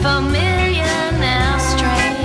familiar strain.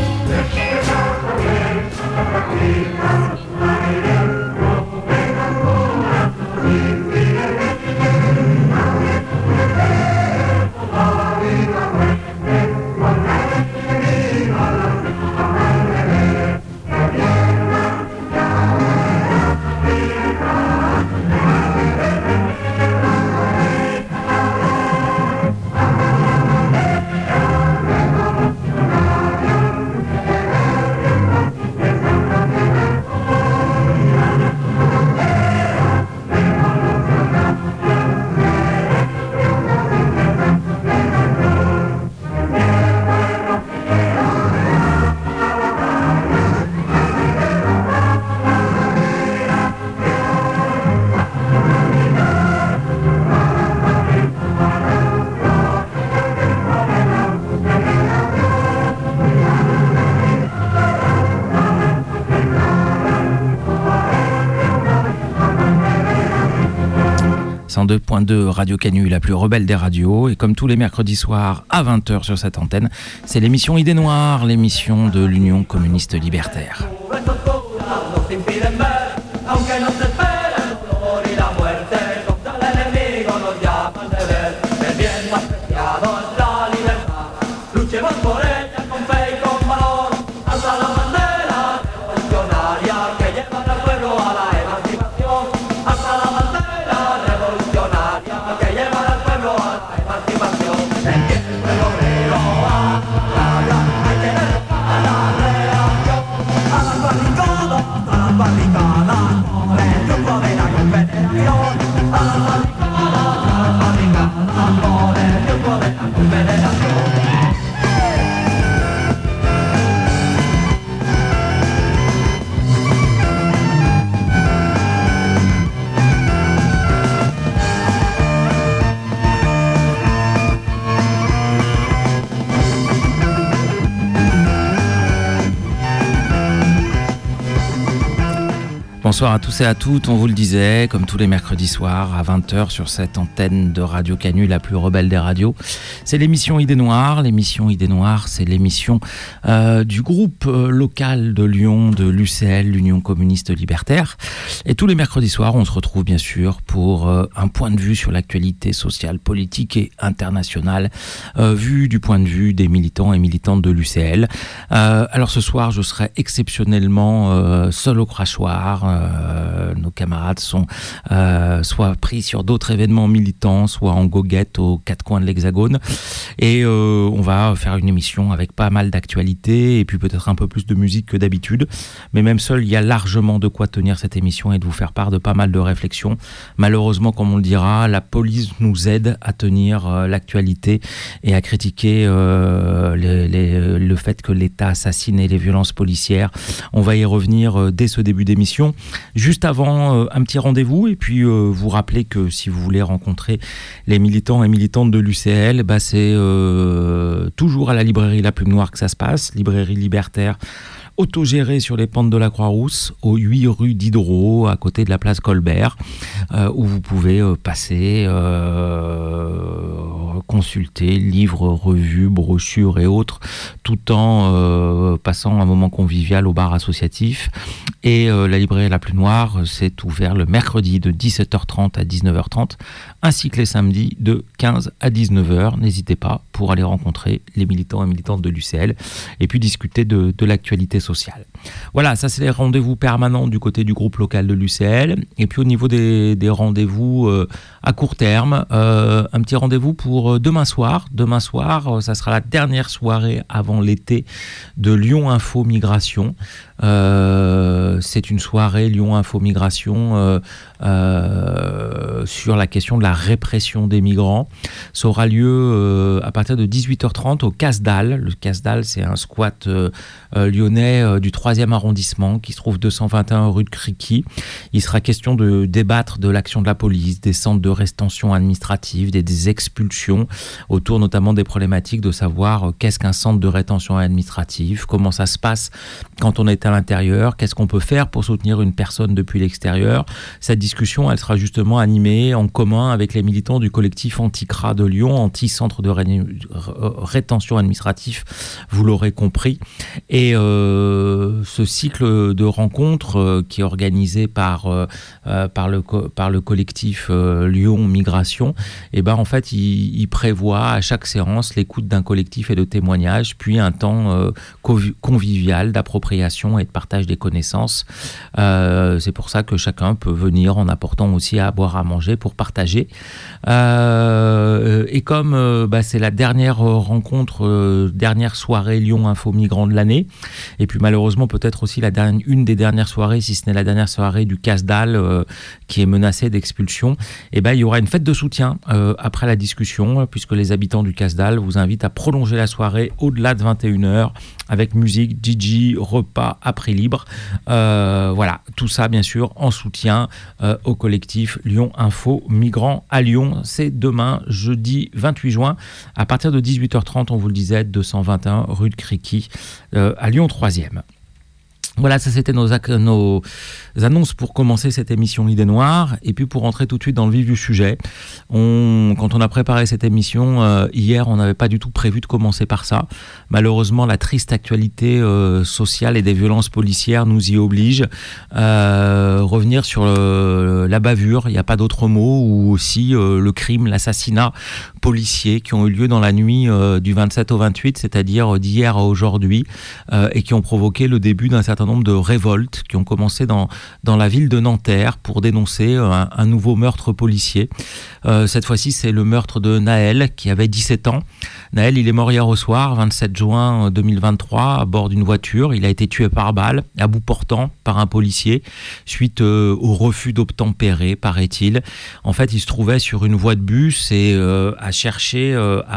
cent deux point deux Radio Canu, la plus rebelle des radios. Et comme tous les mercredis soirs à 20h sur cette antenne, c'est l'émission Idées Noires, l'émission de l'Union communiste libertaire. Bonsoir à tous et à toutes, on vous le disait, comme tous les mercredis soirs à 20h sur cette antenne de Radio Canu, la plus rebelle des radios. C'est l'émission Idées Noires. L'émission Idées Noires, c'est l'émission du groupe local de Lyon, de l'UCL, l'Union communiste libertaire. Et tous les mercredis soirs, on se retrouve bien sûr pour un point de vue sur l'actualité sociale, politique et internationale, vu du point de vue des militants et militantes de l'UCL. Alors ce soir, je serai exceptionnellement seul au crachoir. Nos camarades sont soit pris sur d'autres événements militants, soit en goguette aux quatre coins de l'Hexagone. Et on va faire une émission avec pas mal d'actualités et puis peut-être un peu plus de musique que d'habitude. Mais même seul, il y a largement de quoi tenir cette émission et de vous faire part de pas mal de réflexions. Malheureusement, comme on le dira, la police nous aide à tenir l'actualité et à critiquer le fait que l'État assassine et les violences policières. On va y revenir dès ce début d'émission. Juste avant, un petit rendez-vous et puis vous rappeler que si vous voulez rencontrer les militants et militantes de l'UCL, c'est toujours à la librairie La Plume Noire que ça se passe, librairie libertaire autogérée sur les pentes de la Croix-Rousse, au 8 rue Diderot, à côté de la place Colbert, où vous pouvez passer, consulter livres, revues, brochures et autres, tout en passant un moment convivial au bar associatif. Et la librairie La Plume Noire, c'est ouvert le mercredi de 17h30 à 19h30, ainsi que les samedis de 15 à 19h. N'hésitez pas pour aller rencontrer les militants et militantes de l'UCL et puis discuter de l'actualité sociale. Voilà, ça c'est les rendez-vous permanents du côté du groupe local de l'UCL. Et puis au niveau des rendez-vous à court terme, un petit rendez-vous pour demain soir. Demain soir, ça sera la dernière soirée avant l'été de Lyon Info Migration. C'est une soirée Lyon Info Migration sur la question de la répression des migrants. Ça aura lieu à partir de 18h30 au Casse-Dalle. Le Casse-Dalle, c'est un squat lyonnais du 3 3e arrondissement qui se trouve 221 rue de Criqui. Il sera question de débattre de l'action de la police, des centres de rétention administrative, des expulsions, autour notamment des problématiques de savoir qu'est-ce qu'un centre de rétention administrative, comment ça se passe quand on est à l'intérieur, qu'est-ce qu'on peut faire pour soutenir une personne depuis l'extérieur. Cette discussion, elle sera justement animée en commun avec les militants du collectif Anti-CRA de Lyon, anti-centre de rétention administratif, vous l'aurez compris. Et ce cycle de rencontres qui est organisé par le collectif Lyon Migration, et ben en fait il prévoit à chaque séance l'écoute d'un collectif et de témoignages, puis un temps convivial d'appropriation et de partage des connaissances. C'est pour ça que chacun peut venir en apportant aussi à boire, à manger pour partager. Et comme c'est la dernière rencontre, dernière soirée Lyon Info Migrants de l'année, et puis malheureusement peut-être aussi une des dernières soirées, si ce n'est la dernière soirée du Casdal qui est menacé d'expulsion, et ben il y aura une fête de soutien après la discussion, puisque les habitants du Casdal vous invitent à prolonger la soirée au-delà de 21h avec musique, DJ, repas à prix libre. Voilà, tout ça bien sûr en soutien au collectif Lyon Info Migrants à Lyon. C'est demain, jeudi 28 juin, à partir de 18h30, on vous le disait, 221 rue de Criqui, à Lyon 3e. Voilà, ça c'était nos annonces pour commencer cette émission Idées Noires. Et puis pour rentrer tout de suite dans le vif du sujet, quand on a préparé cette émission hier, on n'avait pas du tout prévu de commencer par ça. Malheureusement, la triste actualité sociale et des violences policières nous y oblige. Revenir sur la bavure, il n'y a pas d'autre mot, ou aussi le crime, l'assassinat policier qui ont eu lieu dans la nuit du 27 au 28, c'est-à-dire d'hier à aujourd'hui, et qui ont provoqué le début d'un certain nombre de révoltes qui ont commencé dans la ville de Nanterre pour dénoncer un nouveau meurtre policier. Cette fois-ci, c'est le meurtre de Naël qui avait 17 ans. Naël, il est mort hier au soir, 27 juin 2023, à bord d'une voiture. Il a été tué par balle, à bout portant, par un policier, suite au refus d'obtempérer, paraît-il. En fait, il se trouvait sur une voie de bus et a cherché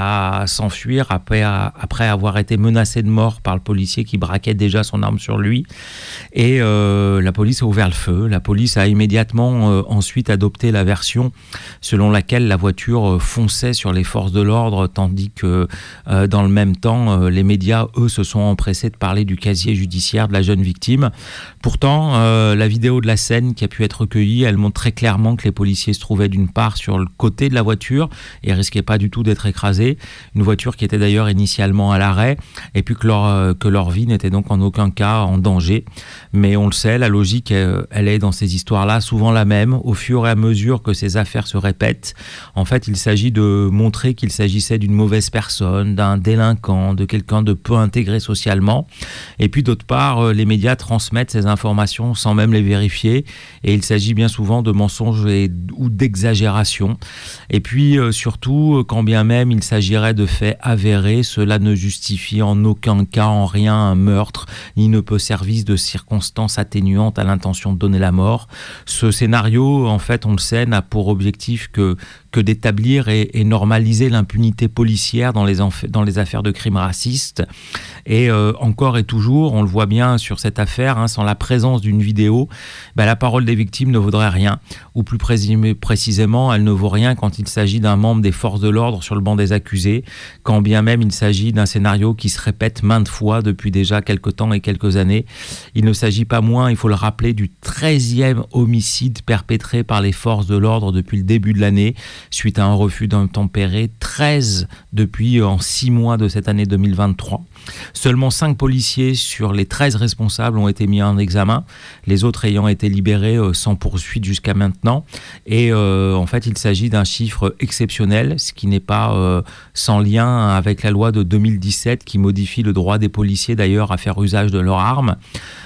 à s'enfuir après avoir été menacé de mort par le policier qui braquait déjà son arme sur lui. Et la police a ouvert le feu. La police a immédiatement ensuite adopté la version selon laquelle la voiture fonçait sur les forces de l'ordre, tandis que dans le même temps, les médias, eux, se sont empressés de parler du casier judiciaire de la jeune victime. Pourtant, la vidéo de la scène qui a pu être recueillie, elle montre très clairement que les policiers se trouvaient d'une part sur le côté de la voiture et risquaient pas du tout d'être écrasés. Une voiture qui était d'ailleurs initialement à l'arrêt, et puis que leur vie n'était donc en aucun cas en danger. Mais on le sait, la logique, elle est dans ces histoires-là souvent la même. Au fur et à mesure que ces affaires se répètent, en fait, il s'agit de montrer qu'il s'agissait d'une mauvaise personne, d'un délinquant, de quelqu'un de peu intégré socialement. Et puis d'autre part, les médias transmettent ces informations sans même les vérifier. Et il s'agit bien souvent de mensonges ou d'exagérations. Et puis surtout, quand bien même il s'agirait de faits avérés, cela ne justifie en aucun cas, en rien, un meurtre, ni ne peut servir de circonstances atténuantes à l'intention de donner la mort. Ce scénario, en fait, on le sait, n'a pour objectif que d'établir et normaliser l'impunité policière dans les affaires de crimes racistes. Et encore et toujours, on le voit bien sur cette affaire, sans la présence d'une vidéo, la parole des victimes ne vaudrait rien. Ou plus précisément, elle ne vaut rien quand il s'agit d'un membre des forces de l'ordre sur le banc des accusés, quand bien même il s'agit d'un scénario qui se répète maintes fois depuis déjà quelques temps et quelques années. Il ne s'agit pas moins, il faut le rappeler, du 13e homicide perpétré par les forces de l'ordre depuis le début de l'année, suite à un refus d'obtempérer, 13 depuis en 6 mois de cette année 2023. Seulement 5 policiers sur les 13 responsables ont été mis en examen, les autres ayant été libérés sans poursuite jusqu'à maintenant. Et en fait, il s'agit d'un chiffre exceptionnel, ce qui n'est pas sans lien avec la loi de 2017 qui modifie le droit des policiers d'ailleurs à faire usage de leurs armes.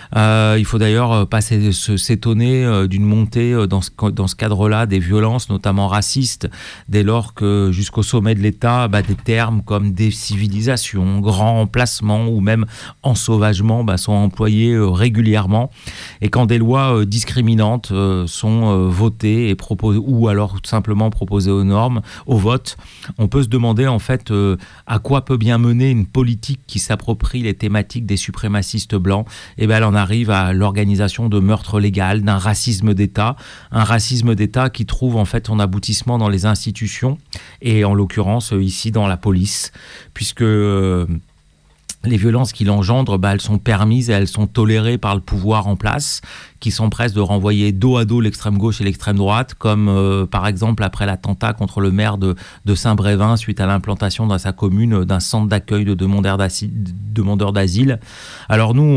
Il faut d'ailleurs pas s'étonner d'une montée dans ce cadre-là des violences, notamment racistes, dès lors que jusqu'au sommet de l'État, des termes comme décivilisation, grand emplacement ou même ensauvagement sont employés régulièrement. Et quand des lois discriminantes sont votées et proposées, ou alors tout simplement proposées au vote, on peut se demander en fait à quoi peut bien mener une politique qui s'approprie les thématiques des suprémacistes blancs. Et elle en arrive à l'organisation de meurtres légaux, d'un racisme d'État, un racisme d'État qui trouve en fait son aboutissement dans les institutions et en l'occurrence ici dans la police, puisque les violences qu'il engendre, elles sont permises et elles sont tolérées par le pouvoir en place, qui s'empresse de renvoyer dos à dos l'extrême gauche et l'extrême droite, comme par exemple après l'attentat contre le maire de Saint-Brévin suite à l'implantation dans sa commune d'un centre d'accueil de demandeurs d'asile. Alors nous,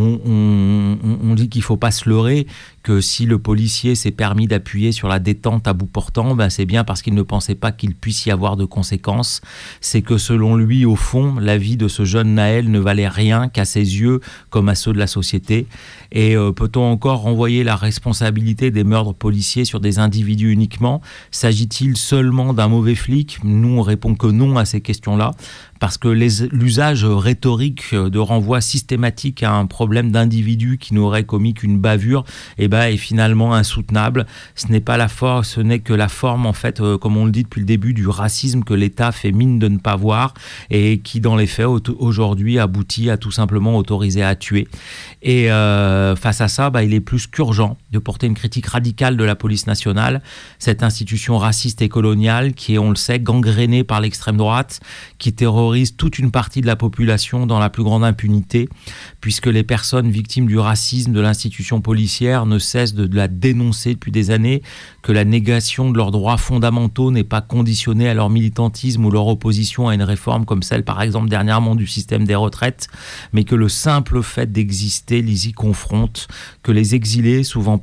on dit qu'il ne faut pas se leurrer, que si le policier s'est permis d'appuyer sur la détente à bout portant, c'est bien parce qu'il ne pensait pas qu'il puisse y avoir de conséquences. C'est que selon lui, au fond, la vie de ce jeune Naël ne valait rien qu'à ses yeux comme à ceux de la société. Et peut-on encore renvoyer la responsabilité des meurtres policiers sur des individus uniquement ? S'agit-il seulement d'un mauvais flic ? Nous, on répond que non à ces questions-là, parce que l'usage rhétorique de renvoi systématique à un problème d'individu qui n'aurait commis qu'une bavure est finalement insoutenable. Ce n'est que la forme, en fait, comme on le dit depuis le début, du racisme que l'État fait mine de ne pas voir et qui, dans les faits, aujourd'hui aboutit à tout simplement autoriser à tuer. Et face à ça, il est plus qu'urgent de porter une critique radicale de la police nationale, cette institution raciste et coloniale qui est, on le sait, gangrénée par l'extrême droite, qui terrorise toute une partie de la population dans la plus grande impunité, puisque les personnes victimes du racisme de l'institution policière ne cessent de la dénoncer depuis des années, que la négation de leurs droits fondamentaux n'est pas conditionnée à leur militantisme ou leur opposition à une réforme comme celle, par exemple, dernièrement du système des retraites, mais que le simple fait d'exister les y confronte, que les exilés, souvent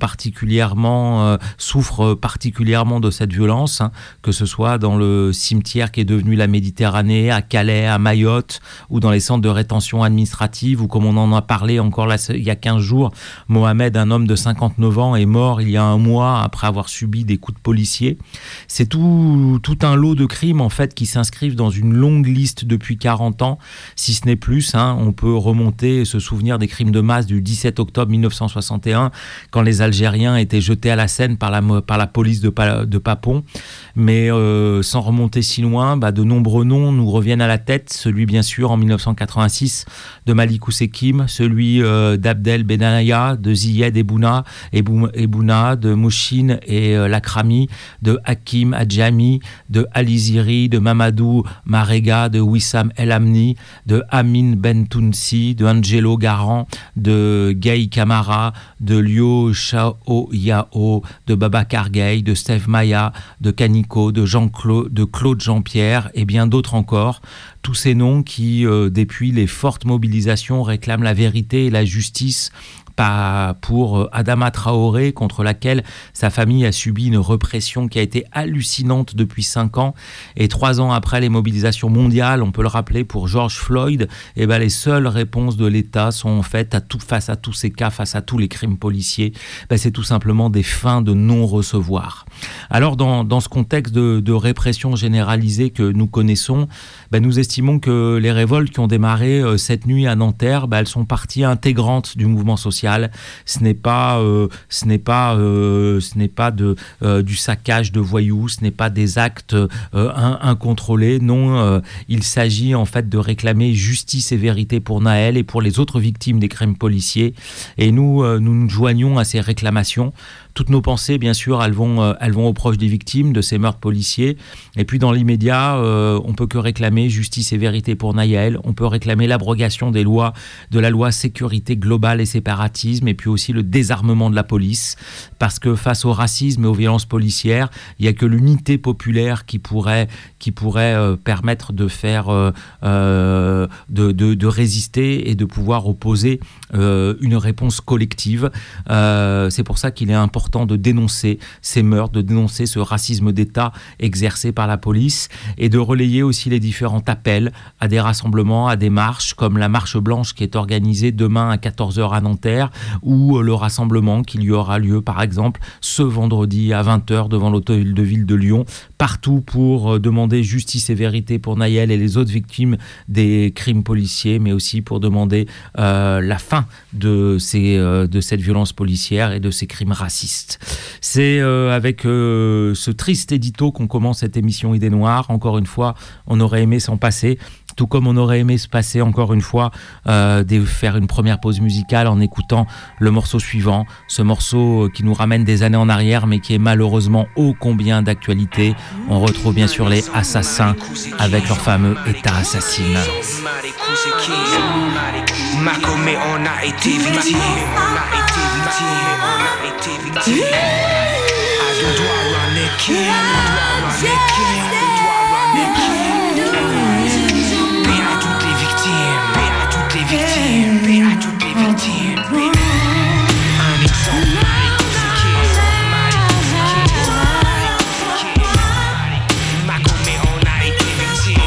souffrent particulièrement de cette violence, que ce soit dans le cimetière qui est devenu la Méditerranée, à Calais, à Mayotte, ou dans les centres de rétention administrative, ou comme on en a parlé encore là, il y a 15 jours, Mohamed, un homme de 59 ans, est mort il y a un mois après avoir subi des coups de policiers. C'est tout un lot de crimes en fait qui s'inscrivent dans une longue liste depuis 40 ans, si ce n'est plus. On peut remonter et se souvenir des crimes de masse du 17 octobre 1961, quand les Algériens étaient jetés à la Seine par la police de Papon. Mais sans remonter si loin, de nombreux noms nous reviennent à la tête. Celui, bien sûr, en 1986, de Malik Oussekim, celui d'Abdel Benaya, de Ziyed Ebouna, de Mouchine et Lakrami, de Hakim Adjami, de Ali Ziri, de Mamadou Marega, de Wissam El Amni, de Amin Bentounsi, de Angelo Garant, de Gay Kamara, de Liu Xiaoyao, de Babacar Gaye, de Steve Maya, de Canico, de Claude Jean-Pierre et bien d'autres encore. Tous ces noms qui, depuis les fortes mobilisations, réclament la vérité et la justice pour Adama Traoré, contre laquelle sa famille a subi une répression qui a été hallucinante depuis 5 ans. Et 3 ans après les mobilisations mondiales, on peut le rappeler, pour George Floyd, les seules réponses de l'État sont en fait, face à tous ces cas, face à tous les crimes policiers, c'est tout simplement des fins de non-recevoir. Alors dans ce contexte de répression généralisée que nous connaissons, nous estimons que les révoltes qui ont démarré cette nuit à Nanterre, elles sont partie intégrante du mouvement social. Ce n'est pas du saccage de voyous, ce n'est pas des actes incontrôlés. Non, il s'agit en fait de réclamer justice et vérité pour Naël et pour les autres victimes des crimes policiers. Et nous nous joignons à ces réclamations. Toutes nos pensées, bien sûr, elles vont aux proches des victimes de ces meurtres policiers. Et puis, dans l'immédiat, on peut que réclamer justice et vérité pour Naël. On peut réclamer l'abrogation de la loi sécurité globale et séparatisme, et puis aussi le désarmement de la police. Parce que face au racisme et aux violences policières, il n'y a que l'unité populaire qui pourrait permettre de faire, de résister et de pouvoir opposer une réponse collective. C'est pour ça qu'il est important de dénoncer ces meurtres, de dénoncer ce racisme d'État exercé par la police et de relayer aussi les différents appels à des rassemblements, à des marches, comme la marche blanche qui est organisée demain à 14h à Nanterre, ou le rassemblement qui y aura lieu par exemple ce vendredi à 20h devant l'hôtel de ville de Lyon, partout pour demander justice et vérité pour Naël et les autres victimes des crimes policiers, mais aussi pour demander la fin de cette violence policière et de ces crimes racistes. C'est avec ce triste édito qu'on commence cette émission Idées Noires. Encore une fois, on aurait aimé s'en passer. tout comme on aurait aimé se passer encore une fois, faire une première pause musicale en écoutant le morceau suivant, ce morceau qui nous ramène des années en arrière mais qui est malheureusement ô combien d'actualité. On retrouve bien sûr les Assassins avec leur fameux État assassine. Macomé, on a été victime, I don't run the king, paix à toutes les victimes, paix à toutes les victimes, paix à toutes les victimes. Un exemple, Macomé, on a été victime,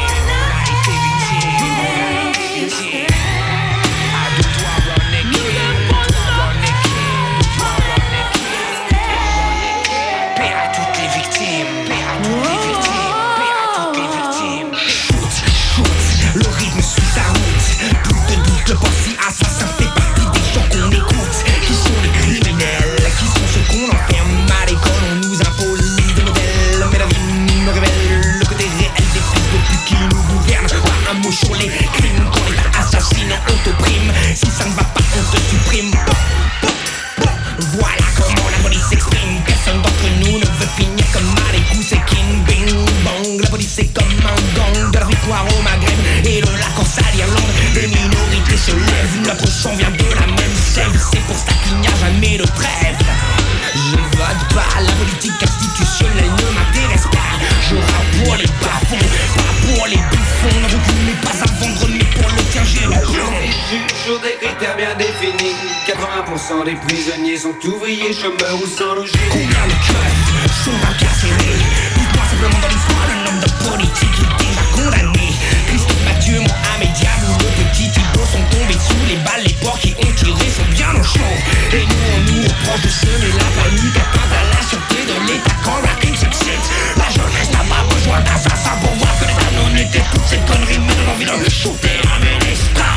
le boss assassin fait partie des gens qu'on écoute. Qui sont les criminels, qui sont ceux qu'on enferme à l'école. On nous impose des modèles, mais la vie nous révèle le côté réel des fils de pute qui nous gouvernent. Pas un mot sur les crimes, quand l'État assassine, on te prime. Si ça ne va pas, on te supprime. Voilà comment la police s'exprime. Personne d'entre nous ne veut finir comme Marikou, c'est King Bing Bang. La police c'est comme un gang de la victoire au Maghreb et de la Corse à l'Irlande. Les minorités se lèvent, notre sang vient de la même sève. C'est pour ça qu'il n'y a jamais de trêve. Je vote pas, la politique institutionnelle ne m'intéresse pas. Je rappe pour les bas-fonds, pas pour les bouffons. Ne reculez pas à vendre, mais pour le tien j'ai le plomb. Sur des critères bien définis, 80% des prisonniers sont ouvriers, chômeurs ou sans logis. Combien de keufs sont incarcérés? Dites-moi simplement dans l'histoire, un homme de politique est déjà condamné. Christophe Mathieu, Mohamed Diabou, le petit Thibaut sont tombés sous les balles. Les porcs qui ont tiré sont bien au chaud. Et nous on nous reproche de semer la panique, atteinte à la sûreté de l'État quand la rime s'excite. La jeunesse n'a pas besoin d'assassins pour voir que l'État non était toutes ces conneries, mais donne envie de shooter un ministre.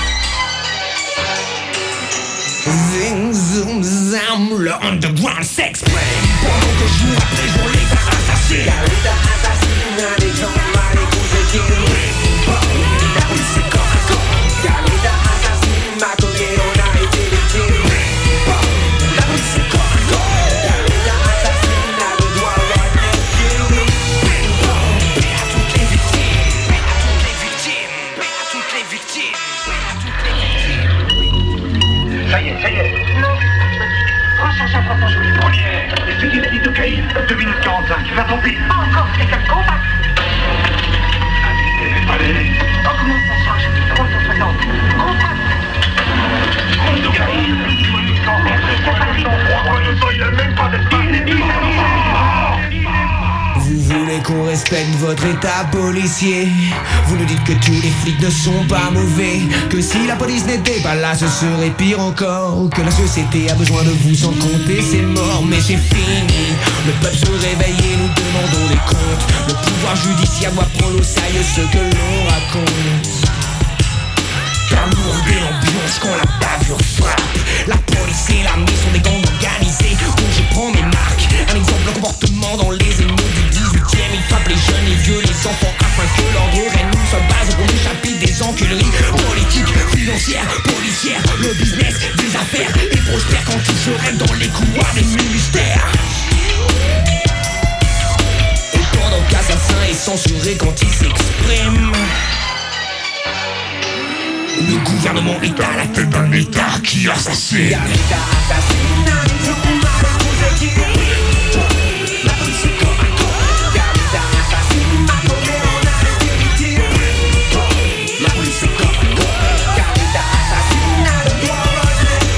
Zing, zoom, zam, le underground s'exprime. Pendant que jour après jour l'État assassine. L'État assassine des gens mal écoutés. La police c'est corps à corps. L'État assassine, Macomé, on a été victime. La police c'est corps à corps. L'État assassine, a le droit à paix à toutes les victimes, paix à toutes les victimes, paix à toutes les victimes, paix à toutes les victimes. Ça y est. Non. 350 jours. Première. C'est qui l'a dit de Caïn 2 minutes 45. Va tomber. Encore quelqu'un de contact. Allez. Augmente la charge. 360. Contact. Compte de Caïn. Il a même pas d'espace. Vous voulez qu'on respecte votre état policier? Vous nous dites que tous les flics ne sont pas mauvais, que si la police n'était pas là ce serait pire encore, que la société a besoin de vous sans compter c'est mort. Mais c'est fini, le peuple se réveille et nous demandons des comptes. Le pouvoir judiciaire doit prendre au sérieux ce que l'on raconte. Alourder l'ambiance quand la bavure frappe. La police et l'armée sont des gangs organisés où je prends mes marques. Un exemple de comportement dans les émeutes du 18e. Ils frappent les jeunes, les vieux, les enfants afin que l'ordre règne. Nous sommes base pour le chapitre des enculeries politiques, financières, policières. Le business des affaires est prospère quand ils se règnent dans les couloirs des ministères. Et pendant qu'Assassin est censuré quand il s'exprime, le gouvernement est à la tête d'un État qui assassine. L'État assassine, des gens mal écoutés. La police c'est corps à corps. L'État assassine, Macomé, on a été victime. La police c'est corps à corps. L'État assassine, a le droit à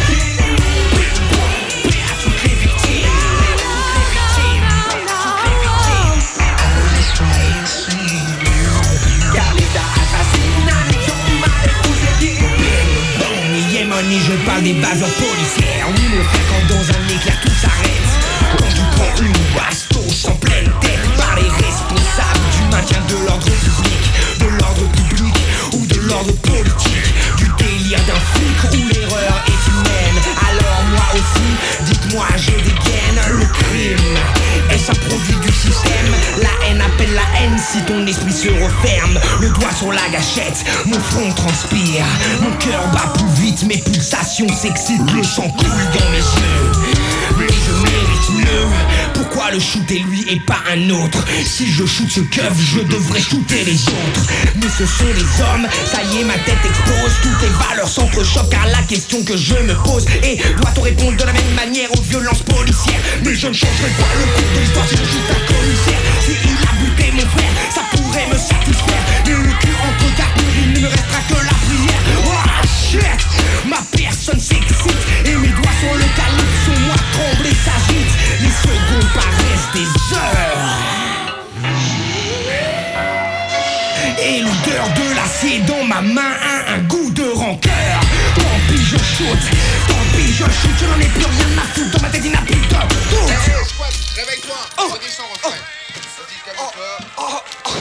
paix à toutes les victimes, paix à toutes les victimes, paix à toutes les victimes. car l'État assassine, des gens mal écoutés. Yémoni, je parle des bavures policières. Oui mon frère, quand dans un éclair tout s'arrête, quand tu prends une bastos en pleine tête par les responsables du maintien de l'ordre public ou de l'ordre politique, du délire d'un flic où l'erreur est humaine. Alors moi aussi, dites-moi je dégaine. Le crime est-ce un produit du système? La haine appelle la haine si ton esprit se referme. Le doigt sur la gâchette, mon front transpire, mon cœur bat plus vite, mes pulsations s'excitent, le sang coule dans mes yeux. Mais je mérite mieux. Pourquoi le shooter lui et pas un autre? Si je shoot ce keuf, je devrais shooter les autres. Mais ce sont les hommes, ça y est ma tête explose. Toutes les valeurs s'entrechoquent car la question que je me pose est: doit-on répondre de la même manière aux violences policières? Mais je ne changerai pas le cours de l'histoire si je shoot un commissaire. Si il a buté mon frère, ça pourrait me satisfaire. Mais le cul entre quatre murs, il ne me restera que la prière. Oh shit, ma personne s'excite et mes doigts sur le calibre sont moi tremblés s'agitent. Les secondes paraissent des heures. Et l'odeur de l'acier dans ma main a un goût de rancœur. Tant pis je shoot, je n'en ai plus rien à foutre. Dans ma tête il n'a plus de doute. Hey, squat, réveille-toi, redis sans refrain. Vas-y, calme-toi.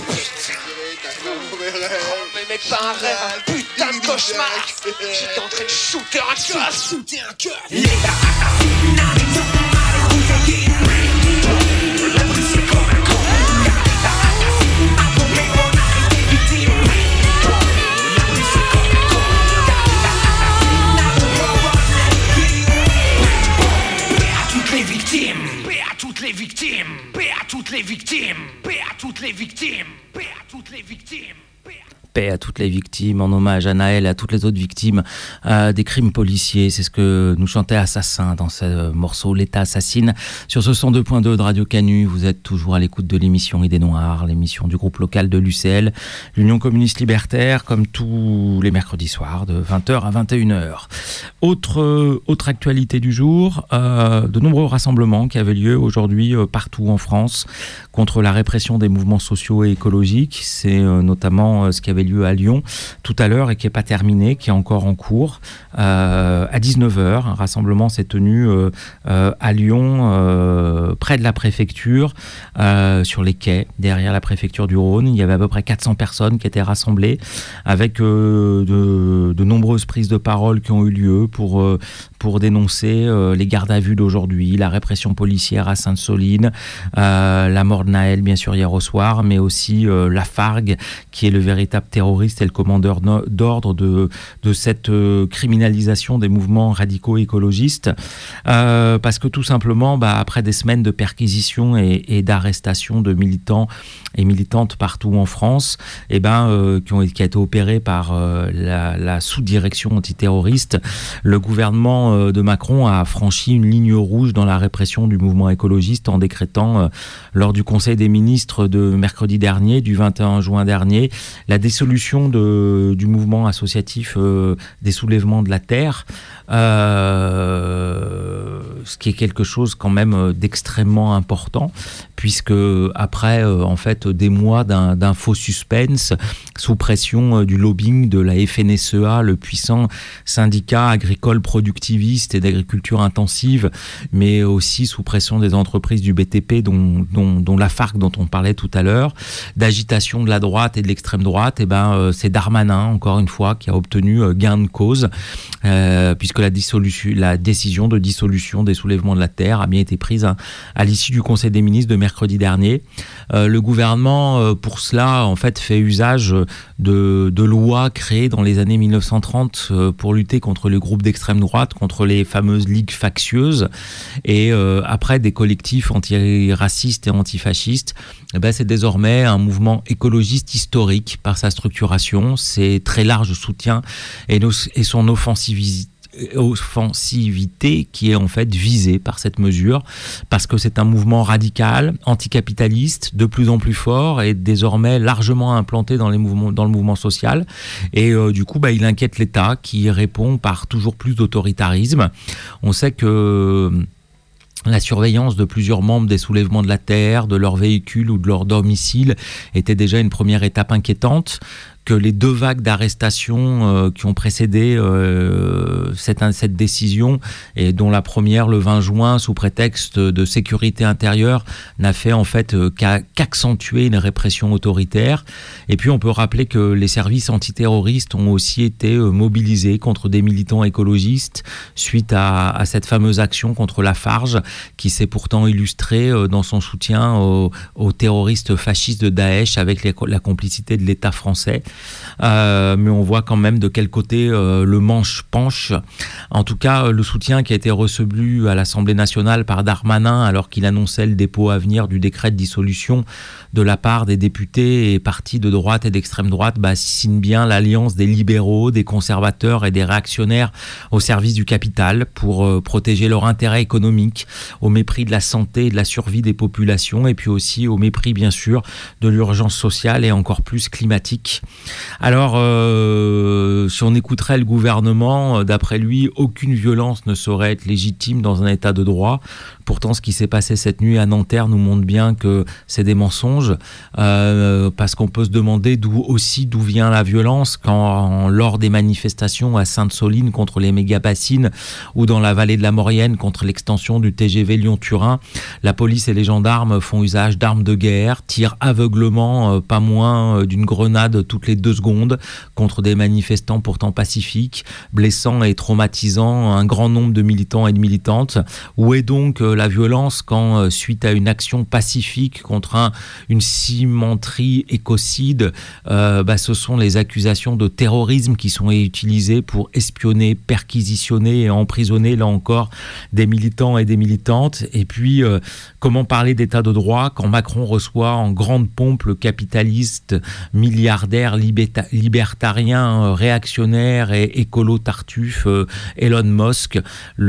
Mais pas un rêve, un putain de cauchemar. J'étais en train de shooter un cœur. Les assassins n'ont pas de la police c'est comme un con. A commis on a été victime. La police c'est comme un con. Paix à toutes les victimes. Paix à toutes les victimes. Paix à toutes les victimes. Paix à toutes les victimes. Paix à toutes les victimes. Paix à toutes les victimes, en hommage à Naël et à toutes les autres victimes des crimes policiers. C'est ce que nous chantait Assassin dans ce morceau L'État assassine. Sur ce 102.2 de Radio Canu, vous êtes toujours à l'écoute de l'émission Idées Noires, l'émission du groupe local de l'UCL, l'Union communiste libertaire, comme tous les mercredis soirs de 20h à 21h. Autre actualité du jour, de nombreux rassemblements qui avaient lieu aujourd'hui partout en France contre la répression des mouvements sociaux et écologiques. C'est notamment ce qui avait lieu à Lyon tout à l'heure et qui n'est pas terminé, qui est encore en cours. À 19h, un rassemblement s'est tenu à Lyon, près de la préfecture, sur les quais, derrière la préfecture du Rhône. Il y avait à peu près 400 personnes qui étaient rassemblées, avec de nombreuses prises de parole qui ont eu lieu pour dénoncer les gardes à vue d'aujourd'hui, la répression policière à Sainte-Soline, la mort de Naël, bien sûr, hier au soir, mais aussi Lafargue, qui est le véritable terroriste et le commandeur d'ordre de cette criminalisation des mouvements radicaux écologistes, parce que tout simplement, après des semaines de perquisitions et d'arrestations de militants et militantes partout en France, qui a été opéré par la sous-direction antiterroriste, le gouvernement de Macron a franchi une ligne rouge dans la répression du mouvement écologiste en décrétant, lors du Conseil des ministres de mercredi dernier, du 21 juin dernier, la dissolution du mouvement associatif des soulèvements de la Terre, ce qui est quelque chose quand même d'extrêmement important, puisque après des mois d'un faux suspense sous pression du lobbying de la FNSEA, le puissant syndicat agricole productiviste et d'agriculture intensive, mais aussi sous pression des entreprises du BTP dont Lafargue dont on parlait tout à l'heure, d'agitation de la droite et de l'extrême droite, c'est Darmanin encore une fois qui a obtenu gain de cause, puisque la décision de dissolution des soulèvements de la Terre a bien été prise à l'issue du Conseil des ministres de mercredi dernier. Le gouvernement, pour cela, en fait, fait usage de lois créées dans les années 1930 pour lutter contre les groupes d'extrême droite, contre les fameuses ligues factieuses, et après des collectifs antiracistes et antifascistes. C'est désormais un mouvement écologiste historique par sa structuration, ses très larges soutiens et son offensivité qui est en fait visée par cette mesure, parce que c'est un mouvement radical, anticapitaliste, de plus en plus fort et désormais largement implanté dans le mouvement social, et du coup il inquiète l'État qui répond par toujours plus d'autoritarisme. On sait que la surveillance de plusieurs membres des soulèvements de la Terre, de leurs véhicules ou de leur domicile était déjà une première étape inquiétante, que les 2 vagues d'arrestations qui ont précédé cette décision, et dont la première le 20 juin sous prétexte de sécurité intérieure, n'a fait en fait qu'accentuer une répression autoritaire. Et puis on peut rappeler que les services antiterroristes ont aussi été mobilisés contre des militants écologistes suite à cette fameuse action contre Lafargue, qui s'est pourtant illustrée dans son soutien aux terroristes fascistes de Daesh avec la complicité de l'État français. Mais on voit quand même de quel côté le manche penche. En tout cas, le soutien qui a été reçu à l'Assemblée nationale par Darmanin alors qu'il annonçait le dépôt à venir du décret de dissolution de la part des députés et partis de droite et d'extrême droite signe bien l'alliance des libéraux, des conservateurs et des réactionnaires au service du capital pour protéger leur intérêt économique au mépris de la santé et de la survie des populations et puis aussi au mépris bien sûr de l'urgence sociale et encore plus climatique. Alors si on écouterait le gouvernement, d'après lui, aucune violence ne saurait être légitime dans un état de droit. Pourtant, ce qui s'est passé cette nuit à Nanterre nous montre bien que c'est des mensonges, parce qu'on peut se demander d'où vient la violence quand, lors des manifestations à Sainte-Soline contre les méga-bassines ou dans la vallée de la Maurienne contre l'extension du TGV Lyon-Turin, la police et les gendarmes font usage d'armes de guerre, tirent aveuglement pas moins d'une grenade toutes les 2 secondes contre des manifestants pourtant pacifiques, blessant et traumatisant un grand nombre de militants et de militantes. Où est donc la violence quand, suite à une action pacifique contre une cimenterie écocide, ce sont les accusations de terrorisme qui sont utilisées pour espionner, perquisitionner et emprisonner, là encore, des militants et des militantes. Et puis, comment parler d'état de droit quand Macron reçoit en grande pompe le capitaliste, milliardaire, libertarien, réactionnaire et écolo-tartuffe Elon Musk,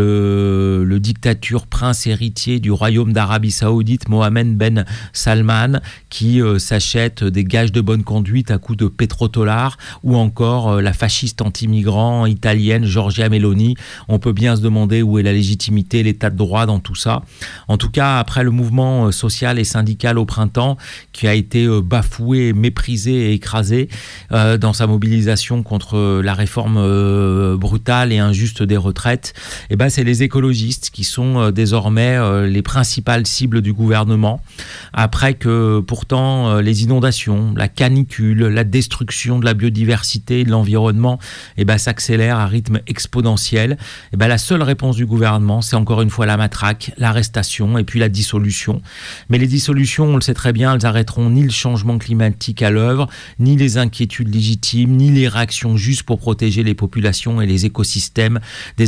le dictature prince héritier du royaume d'Arabie Saoudite, Mohammed Ben Salman, qui s'achète des gages de bonne conduite à coups de pétrodollars, ou encore la fasciste anti-migrant italienne Giorgia Meloni. On peut bien se demander où est la légitimité, l'état de droit dans tout ça. En tout cas, après le mouvement social et syndical au printemps, qui a été bafoué, méprisé et écrasé dans sa mobilisation contre la réforme brutale et injuste des retraites, c'est les écologistes qui sont désormais les principales cibles du gouvernement, après que pourtant les inondations, la canicule, la destruction de la biodiversité et de l'environnement s'accélèrent à rythme exponentiel. La seule réponse du gouvernement, c'est encore une fois la matraque, l'arrestation et puis la dissolution. Mais les dissolutions, on le sait très bien, elles arrêteront ni le changement climatique à l'œuvre, ni les inquiétudes légitimes, ni les réactions justes pour protéger les populations et les écosystèmes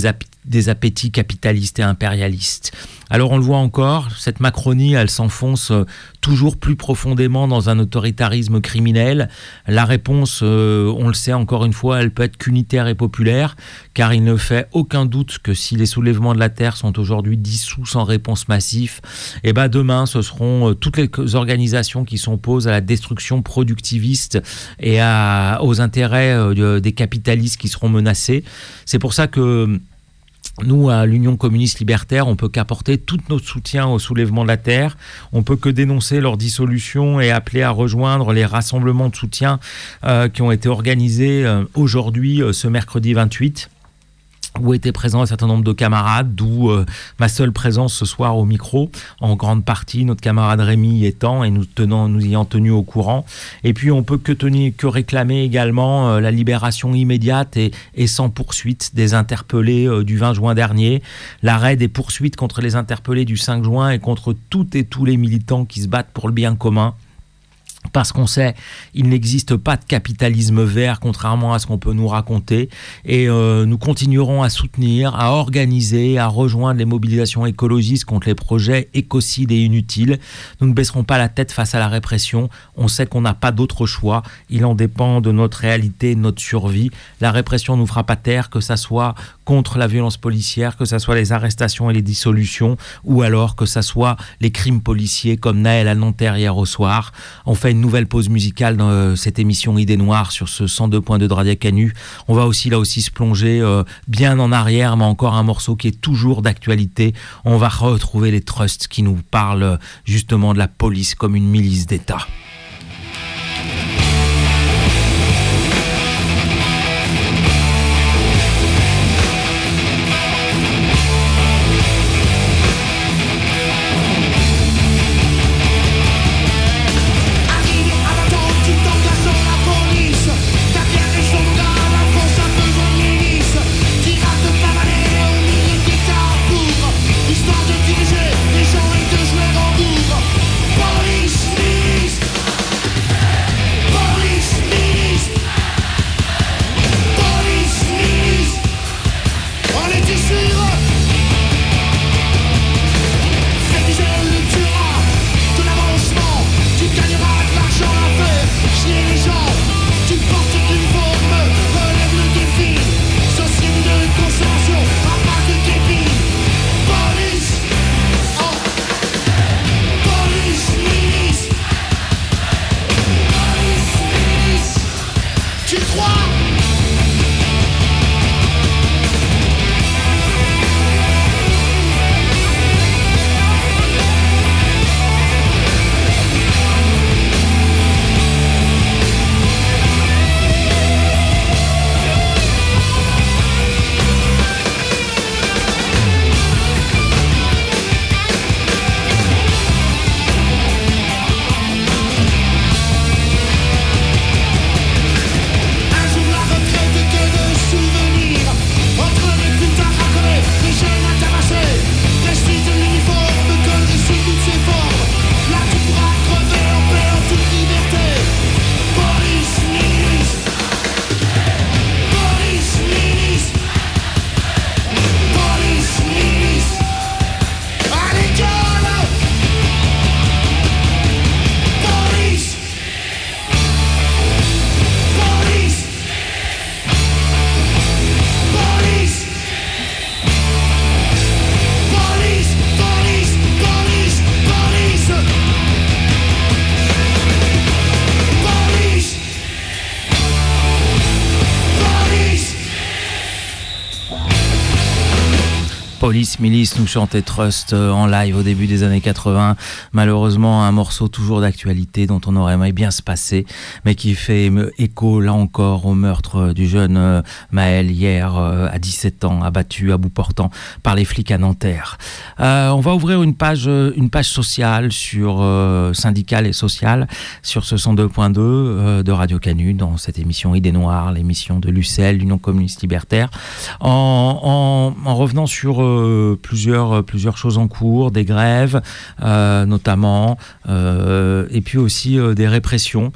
des appétits capitalistes et impérialistes. Alors on le voit encore, cette Macronie, elle s'enfonce toujours plus profondément dans un autoritarisme criminel. La réponse, on le sait encore une fois, elle peut être qu'unitaire et populaire, car il ne fait aucun doute que si les soulèvements de la Terre sont aujourd'hui dissous sans réponse massive, demain ce seront toutes les organisations qui s'opposent à la destruction productiviste et aux intérêts des capitalistes qui seront menacés. C'est pour ça que nous, à l'Union communiste libertaire, on peut qu'apporter tout notre soutien au soulèvement de la Terre. On peut que dénoncer leur dissolution et appeler à rejoindre les rassemblements de soutien qui ont été organisés aujourd'hui, ce mercredi 28. Où étaient présents un certain nombre de camarades, d'où ma seule présence ce soir au micro, en grande partie notre camarade Rémi y étant, et nous ayant tenus au courant. Et puis on peut que réclamer également la libération immédiate et sans poursuite des interpellés du 20 juin dernier, l'arrêt des poursuites contre les interpellés du 5 juin et contre toutes et tous les militants qui se battent pour le bien commun. Parce qu'on sait, il n'existe pas de capitalisme vert, contrairement à ce qu'on peut nous raconter. Et nous continuerons à soutenir, à organiser, à rejoindre les mobilisations écologistes contre les projets écocides et inutiles. Nous ne baisserons pas la tête face à la répression. On sait qu'on n'a pas d'autre choix. Il en dépend de notre réalité, de notre survie. La répression nous fera pas taire, que ça soit contre la violence policière, que ça soit les arrestations et les dissolutions, ou alors que ça soit les crimes policiers comme Naël à Nanterre hier au soir. On fait une nouvelle pause musicale dans cette émission Idées Noires sur ce 102.2 de Radio Canu. On va aussi se plonger bien en arrière, mais encore un morceau qui est toujours d'actualité. On va retrouver les Trusts qui nous parlent justement de la police comme une milice d'État. Histoire de diriger les gens et de jouer en bourre. Police, Police Milice nous chantait Trust en live au début des années 80. Malheureusement, un morceau toujours d'actualité dont on aurait aimé bien se passer, mais qui fait écho là encore au meurtre du jeune Maël hier à 17 ans, abattu à bout portant par les flics à Nanterre. On va ouvrir une page sociale sur syndicale et sociale sur ce 102.2 de Radio Canu dans cette émission Idées Noires, l'émission de l'UCL, l'Union communiste libertaire, en revenant sur plusieurs choses en cours, des grèves notamment, et puis aussi des répressions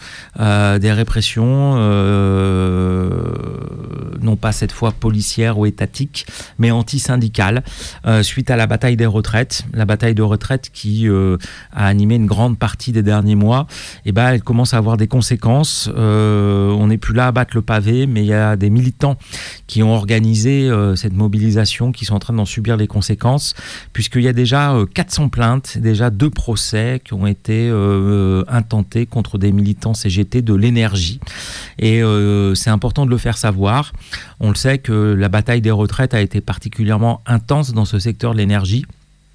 non pas cette fois policières ou étatiques, mais anti-syndicales, suite à la bataille des retraites. La bataille de retraite qui a animé une grande partie des derniers mois, et elle commence à avoir des conséquences. On n'est plus là à battre le pavé, mais il y a des militants qui ont organisé cette mobilisation, qui sont en train d'en subir les conséquences, puisqu'il y a déjà 400 plaintes, déjà 2 procès qui ont été intentés contre des militants CGT de l'énergie. Et c'est important de le faire savoir. On le sait que la bataille des retraites a été particulièrement intense dans ce secteur de l'énergie.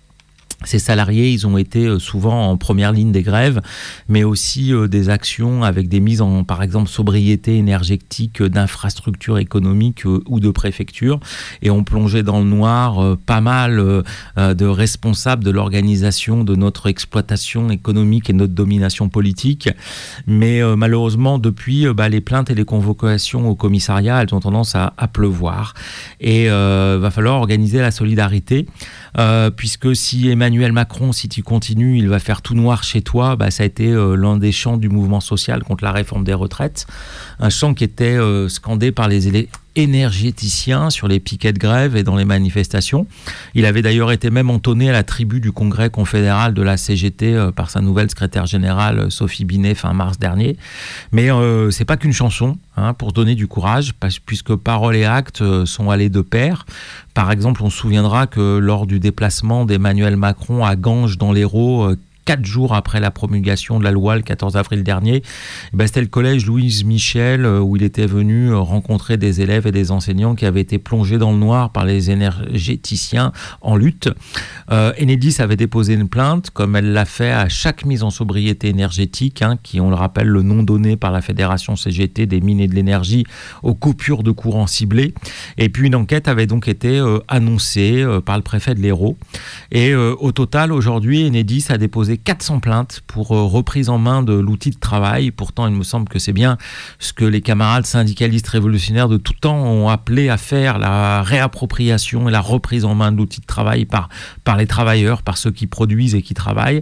Ces salariés, ils ont été souvent en première ligne des grèves, mais aussi des actions avec des mises en, par exemple, sobriété énergétique d'infrastructures économiques ou de préfectures, et ont plongé dans le noir pas mal de responsables de l'organisation de notre exploitation économique et notre domination politique. Mais malheureusement, depuis, les plaintes et les convocations au commissariat, elles ont tendance à pleuvoir. Et va falloir organiser la solidarité, puisque si Emmanuel Macron, si tu continues, il va faire tout noir chez toi, ça a été l'un des chants du mouvement social contre la réforme des retraites. Un chant qui était scandé par les énergéticiens sur les piquets de grève et dans les manifestations. Il avait d'ailleurs été même entonné à la tribune du congrès confédéral de la CGT par sa nouvelle secrétaire générale Sophie Binet fin mars dernier. Mais c'est pas qu'une chanson, pour donner du courage, puisque paroles et actes sont allés de pair. Par exemple, on se souviendra que lors du déplacement d'Emmanuel Macron à Ganges dans l'Hérault, 4 jours après la promulgation de la loi, le 14 avril dernier, c'était le collège Louise Michel où il était venu rencontrer des élèves et des enseignants qui avaient été plongés dans le noir par les énergéticiens en lutte. Enedis avait déposé une plainte, comme elle l'a fait à chaque mise en sobriété énergétique, qui, on le rappelle, le nom donné par la Fédération CGT des mines et de l'énergie aux coupures de courant ciblées. Et puis une enquête avait donc été annoncée par le préfet de l'Hérault. Et au total, aujourd'hui, Enedis a déposé 400 plaintes pour reprise en main de l'outil de travail. Pourtant, il me semble que c'est bien ce que les camarades syndicalistes révolutionnaires de tout temps ont appelé à faire, la réappropriation et la reprise en main de l'outil de travail par les travailleurs, par ceux qui produisent et qui travaillent.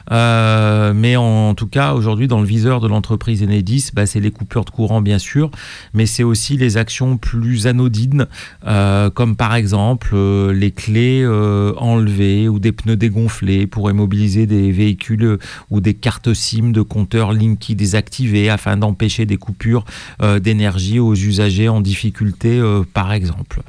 Mais en tout cas, aujourd'hui, dans le viseur de l'entreprise Enedis, c'est les coupures de courant, bien sûr, mais c'est aussi les actions plus anodines, comme par exemple les clés enlevées ou des pneus dégonflés pour immobiliser des véhicules ou des cartes SIM de compteurs Linky désactivés afin d'empêcher des coupures d'énergie aux usagers en difficulté, par exemple.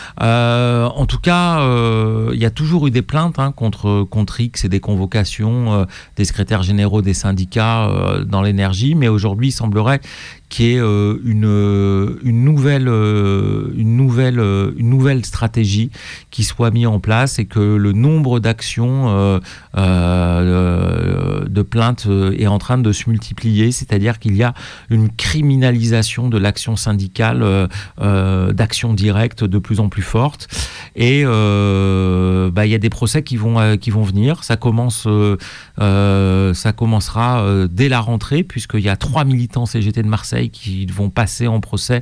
En tout cas, il y a toujours eu des plaintes contre X et des convocations des secrétaires généraux des syndicats dans l'énergie, mais aujourd'hui, il semblerait qu'il y ait une nouvelle stratégie qui soit mise en place et que le nombre d'actions de plaintes est en train de se multiplier, c'est-à-dire qu'il y a une criminalisation de l'action syndicale, d'action directe de plus en plus forte. Et il y a des procès qui vont venir. Ça commencera dès la rentrée, puisqu'il y a 3 militants CGT de Marseille qui vont passer en procès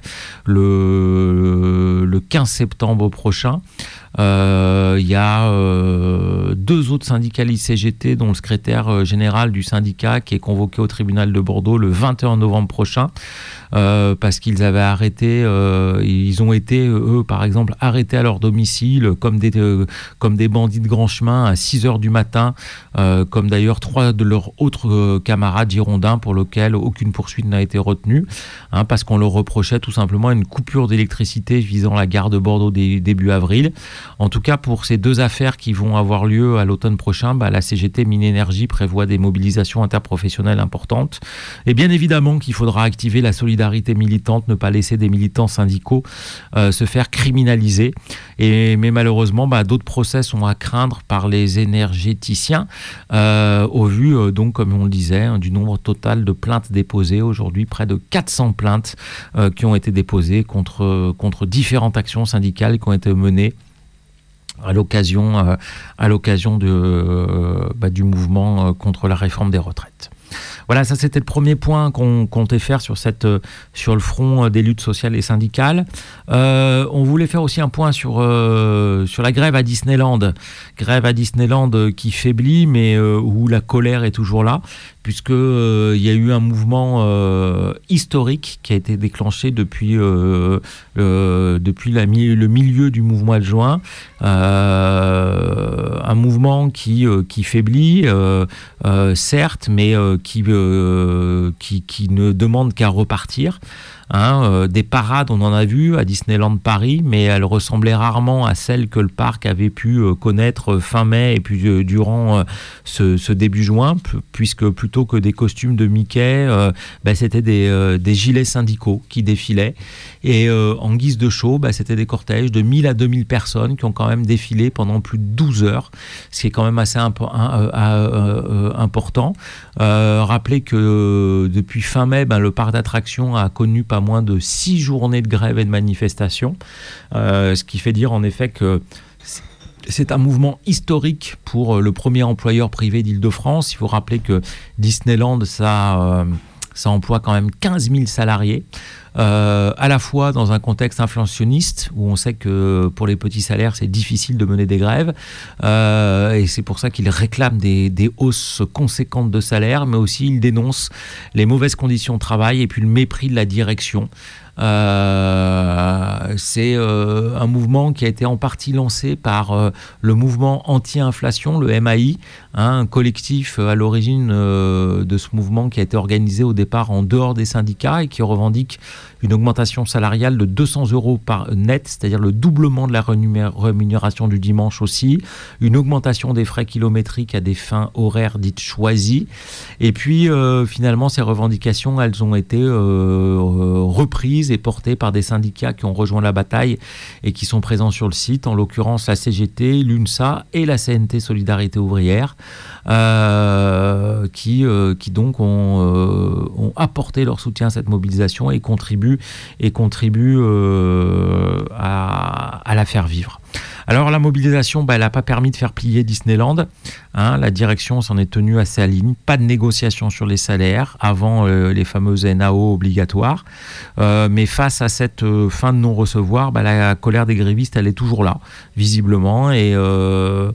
le 15 septembre prochain. Il y a 2 autres syndicalistes CGT, dont le secrétaire général du syndicat qui est convoqué au tribunal de Bordeaux le 21 novembre prochain, parce qu'ils avaient arrêté, ils ont été, eux, par exemple, arrêtés à leur domicile comme des bandits de grand chemin à 6h du matin, comme d'ailleurs 3 de leurs autres camarades girondins pour lesquels aucune poursuite n'a été retenue, parce qu'on leur reprochait tout simplement une coupure d'électricité visant la gare de Bordeaux début avril. En tout cas, pour ces 2 affaires qui vont avoir lieu à l'automne prochain, la CGT Mines-Énergie prévoit des mobilisations interprofessionnelles importantes. Et bien évidemment qu'il faudra activer la solidarité militante, ne pas laisser des militants syndicaux se faire criminaliser. Mais malheureusement, d'autres procès sont à craindre par les énergéticiens, au vu, donc, comme on le disait, du nombre total de plaintes déposées. Aujourd'hui, près de 400 plaintes qui ont été déposées contre différentes actions syndicales qui ont été menées à l'occasion du mouvement contre la réforme des retraites. Voilà, ça c'était le premier point qu'on comptait faire sur le front des luttes sociales et syndicales. On voulait faire aussi un point sur la grève à Disneyland. Grève à Disneyland qui faiblit, mais où la colère est toujours là, puisque il y a eu un mouvement historique qui a été déclenché depuis le milieu du mouvement de juin. Un mouvement qui faiblit, certes, mais qui ne demande qu'à repartir. Des parades, on en a vu à Disneyland Paris, mais elles ressemblaient rarement à celles que le parc avait pu connaître fin mai et puis durant ce début juin, puisque plutôt que des costumes de Mickey, c'était des gilets syndicaux qui défilaient. Et en guise de show, c'était des cortèges de 1000 à 2000 personnes qui ont quand même défilé pendant plus de 12 heures, ce qui est quand même assez important. Rappelez que depuis fin mai, le parc d'attractions a connu pas moins de 6 journées de grève et de manifestation, ce qui fait dire en effet que c'est un mouvement historique pour le premier employeur privé d'Île-de-France. Il faut rappeler que Disneyland, ça emploie quand même 15 000 salariés, à la fois dans un contexte inflationniste, où on sait que pour les petits salaires, c'est difficile de mener des grèves, et c'est pour ça qu'ils réclament des hausses conséquentes de salaire, mais aussi ils dénoncent les mauvaises conditions de travail et puis le mépris de la direction. C'est un mouvement qui a été en partie lancé par le mouvement anti-inflation, le MAI, un collectif à l'origine de ce mouvement qui a été organisé au départ en dehors des syndicats et qui revendique une augmentation salariale de 200 € par net, c'est-à-dire le doublement de la rémunération du dimanche aussi, une augmentation des frais kilométriques à des fins horaires dites choisies. Et puis finalement, ces revendications, elles ont été reprises et portées par des syndicats qui ont rejoint la bataille et qui sont présents sur le site, en l'occurrence la CGT, l'UNSA et la CNT Solidarité Ouvrière, qui donc ont apporté leur soutien à cette mobilisation et contribuent à la faire vivre. Alors la mobilisation, elle n'a pas permis de faire plier Disneyland. La direction s'en est tenue à sa ligne. Pas de négociation sur les salaires avant les fameuses NAO obligatoires. Mais face à cette fin de non-recevoir, la colère des grévistes, elle est toujours là, visiblement. Que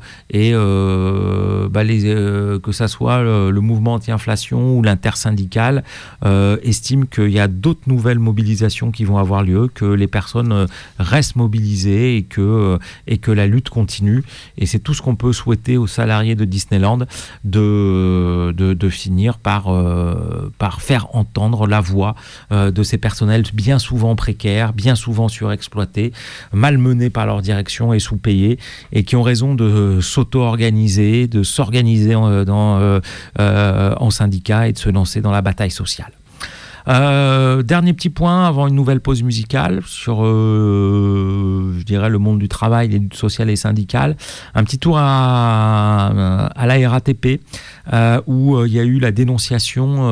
ça soit le mouvement anti-inflation ou l'intersyndical estime qu'il y a d'autres nouvelles mobilisations qui vont avoir lieu, que les personnes restent mobilisées et que la lutte continue. Et c'est tout ce qu'on peut souhaiter aux salariés de Disneyland, de finir par faire entendre la voix de ces personnels bien souvent précaires, bien souvent surexploités, malmenés par leur direction et sous-payés, et qui ont raison de s'auto-organiser, de s'organiser en syndicat et de se lancer dans la bataille sociale. Dernier petit point avant une nouvelle pause musicale sur je dirais le monde du travail, les luttes sociales et syndicales. Un petit tour à la RATP où il y a eu la dénonciation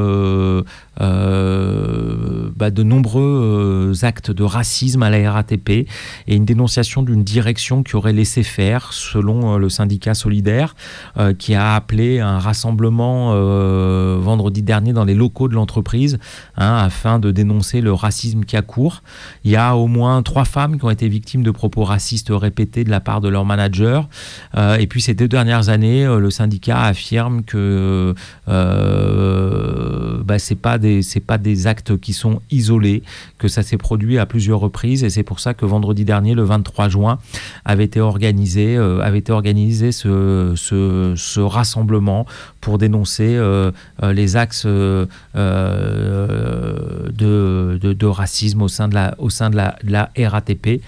de nombreux actes de racisme à la RATP et une dénonciation d'une direction qui aurait laissé faire, selon le syndicat solidaire, qui a appelé un rassemblement vendredi dernier dans les locaux de l'entreprise afin de dénoncer le racisme qui a cours. Il y a au moins 3 femmes qui ont été victimes de propos racistes répétés de la part de leur manager. Et puis ces 2 dernières années, le syndicat affirme que c'est pas des des actes qui sont isolés, que ça s'est produit à plusieurs reprises, et c'est pour ça que vendredi dernier, le 23 juin, avait été organisé ce rassemblement pour dénoncer les axes de racisme au sein de la RATP.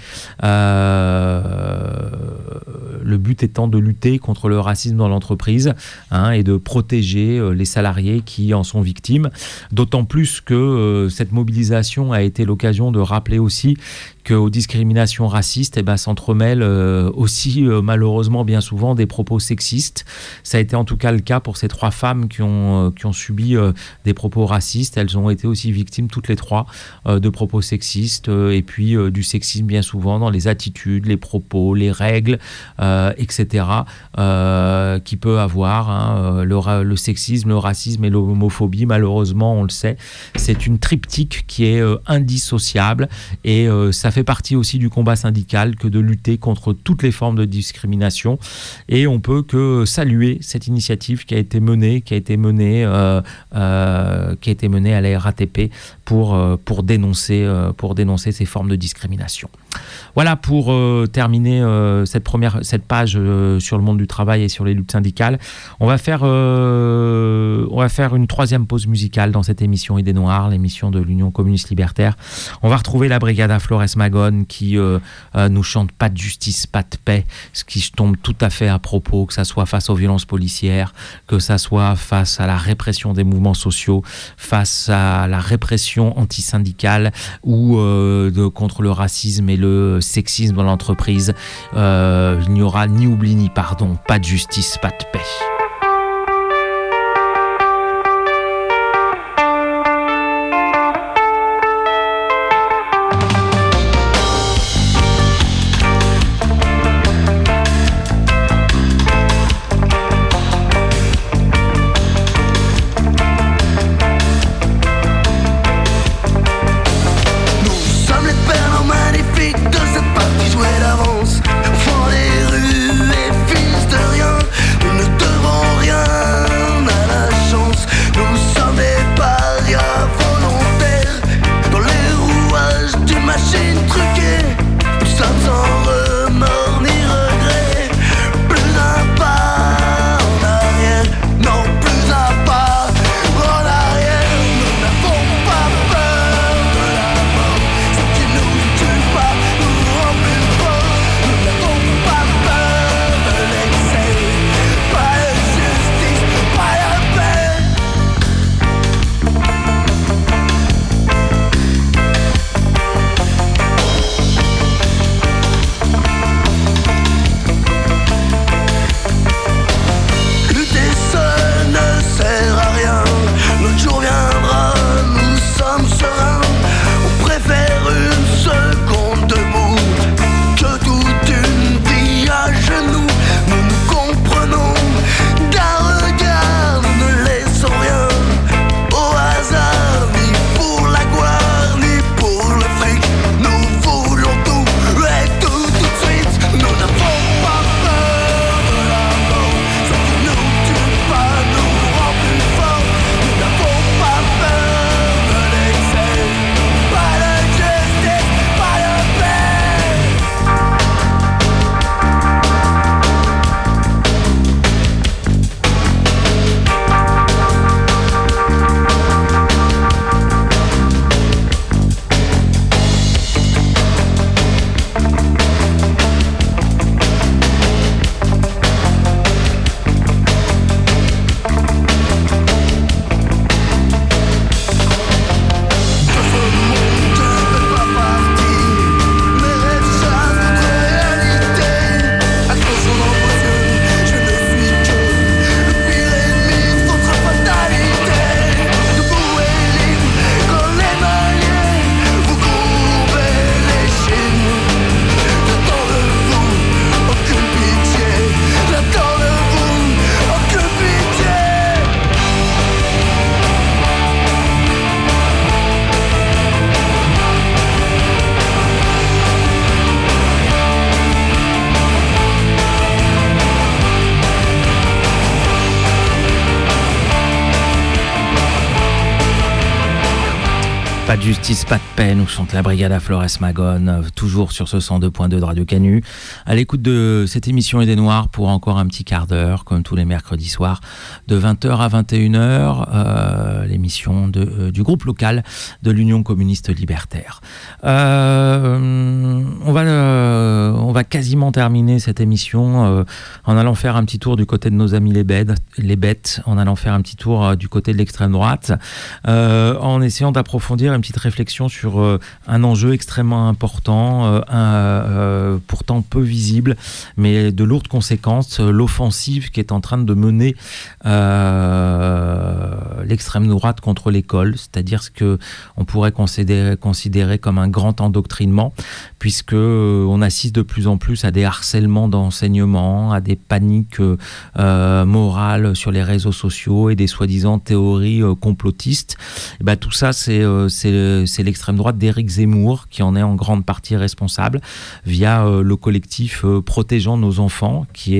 Le but étant de lutter contre le racisme dans l'entreprise, et de protéger les salariés qui en sont victimes. D'autant plus que cette mobilisation a été l'occasion de rappeler aussi qu'aux discriminations racistes, s'entremêlent aussi malheureusement bien souvent des propos sexistes. Ça a été en tout cas le cas pour ces 3 femmes qui ont subi des propos racistes. Elles ont été aussi victimes toutes les 3 de propos sexistes et puis du sexisme bien souvent dans les attitudes, les propos, les règles, etc. Qui peut avoir le sexisme, le racisme et l'homophobie. Malheureusement, on le sait, c'est une triptyque qui est indissociable, et ça fait partie aussi du combat syndical que de lutter contre toutes les formes de discrimination, et on peut que saluer cette initiative qui a été menée à la RATP pour dénoncer ces formes de discrimination. Voilà pour terminer cette page sur le monde du travail et sur les luttes syndicales. On va faire une 3e pause musicale dans cette émission Idées Noires, l'émission de l'Union communiste libertaire. On va retrouver la Brigada Flores Magón qui nous chante pas de justice, pas de paix, ce qui tombe tout à fait à propos, que ça soit face aux violences policières, que ça soit face à la répression des mouvements sociaux, face à la répression antisyndicale ou contre le racisme et le sexisme dans l'entreprise. Il n'y aura ni oubli ni pardon, pas de justice, pas de paix. Jouer d'avance, au fond des rues et fils de rien. Nous ne devrons de justice, pas de paix, nous chante la brigade à Flores Magone, toujours sur ce 102.2 de Radio Canu. À l'écoute de cette émission Idées Noires pour encore un petit quart d'heure, comme tous les mercredis soirs, de 20h à 21h, l'émission du groupe local de l'Union communiste libertaire. On va quasiment terminer cette émission en allant faire un petit tour du côté de nos amis les bêtes, en allant faire un petit tour du côté de l'extrême droite, en essayant d'approfondir une petite réflexion sur un enjeu extrêmement important, pourtant peu visible, mais de lourdes conséquences, l'offensive qui est en train de mener l'extrême droite contre l'école, c'est-à-dire ce que on pourrait considérer comme un grand endoctrinement, puisque on assiste de plus en plus à des harcèlements d'enseignement, à des paniques morales sur les réseaux sociaux et des soi-disant théories complotistes. Et ben, tout ça, c'est l'extrême droite d'Éric Zemmour qui en est en grande partie responsable via le collectif Protégeons nos enfants, qui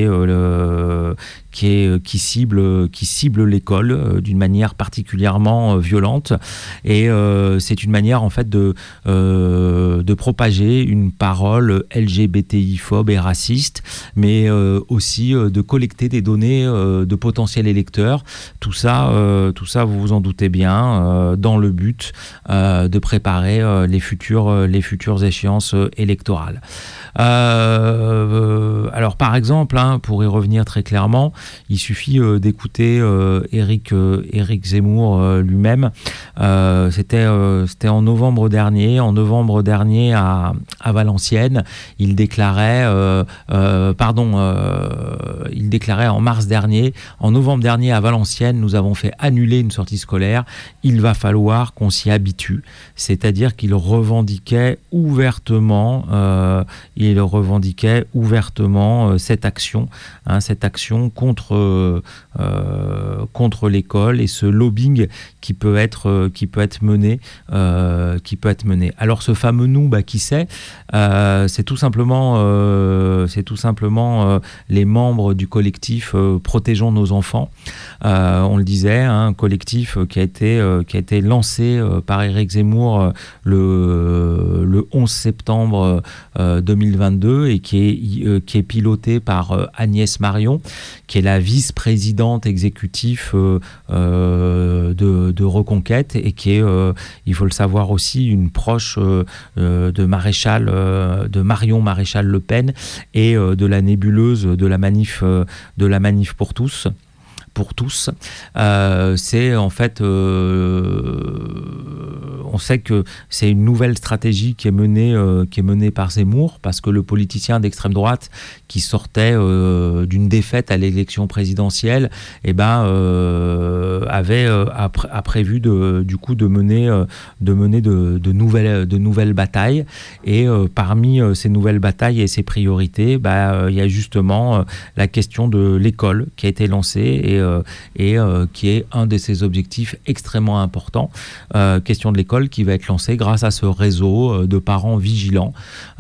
cible l'école d'une manière particulièrement violente, et c'est une manière en fait de propager une parole LGBTI-phobe et raciste, mais aussi de collecter des données de potentiels électeurs. Tout ça, vous vous en doutez bien, dans le but de préparer les futures échéances électorales. Alors par exemple, pour y revenir très clairement, il suffit d'écouter Éric Zemmour lui-même. C'était en novembre dernier à Valenciennes. Il déclarait en mars dernier, en novembre dernier à Valenciennes, nous avons fait annuler une sortie scolaire. Il va falloir qu'on s'y habitue. C'est-à-dire qu'il revendiquait ouvertement cette action contre l'école et ce lobbying qui peut être mené. Alors ce fameux nous, qui c'est ? C'est tout simplement les membres du collectif Protégeons nos enfants. On le disait, un collectif qui a été lancé par Éric Zemmour le 11 septembre 2022 et qui est piloté par Agnès Marion, qui est la vice-présidente exécutive de Reconquête et qui est, il faut le savoir aussi, une proche de Marion Maréchal Le Pen et de la nébuleuse de la manif pour tous. C'est en fait, on sait que c'est une nouvelle stratégie qui est menée par Zemmour, parce que le politicien d'extrême droite qui sortait d'une défaite à l'élection présidentielle, a prévu de mener de nouvelles batailles, et parmi ces nouvelles batailles et ces priorités, il y a justement la question de l'école qui a été lancée et qui est un de ses objectifs extrêmement importants. Question de l'école qui va être lancée grâce à ce réseau de parents vigilants,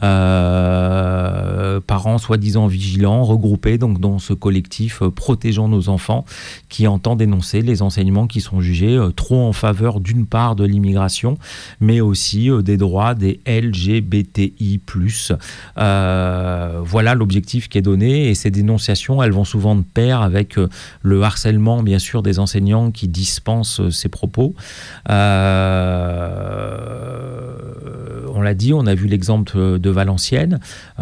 parents soi-disant vigilants, regroupés donc dans ce collectif Protégeons nos enfants, qui entend dénoncer les enseignements qui sont jugés trop en faveur d'une part de l'immigration, mais aussi des droits des LGBTI+. Voilà l'objectif qui est donné, et ces dénonciations, elles vont souvent de pair avec le harcèlement, bien sûr, des enseignants qui dispensent ces propos. On l'a dit, on a vu l'exemple de Valenciennes,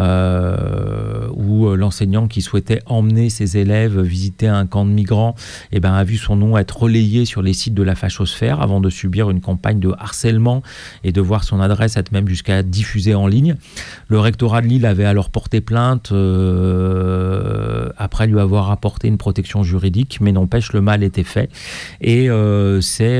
où l'enseignant qui souhaitait emmener ses élèves visiter un camp de migrants a vu son nom être relayé sur les sites de la fachosphère avant de subir une campagne de harcèlement et de voir son adresse être même jusqu'à diffuser en ligne. Le rectorat de Lille avait alors porté plainte après lui avoir apporté une protection juridique, mais n'empêche, le mal était fait, et c'est